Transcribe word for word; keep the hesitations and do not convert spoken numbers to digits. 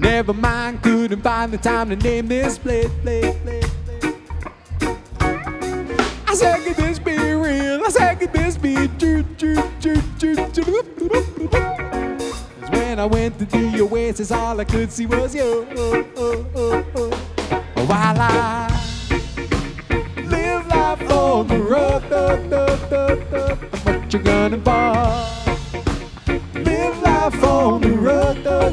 Never mind, couldn't find the time to name this place, place, place, place. I said, could this be real? I said, could this be true, true, true, true, true? Cause when I went to the Oasis, all I could see was you. Oh, oh, oh, oh. While I live life on the road, do, do, do, do. What you gonna buy?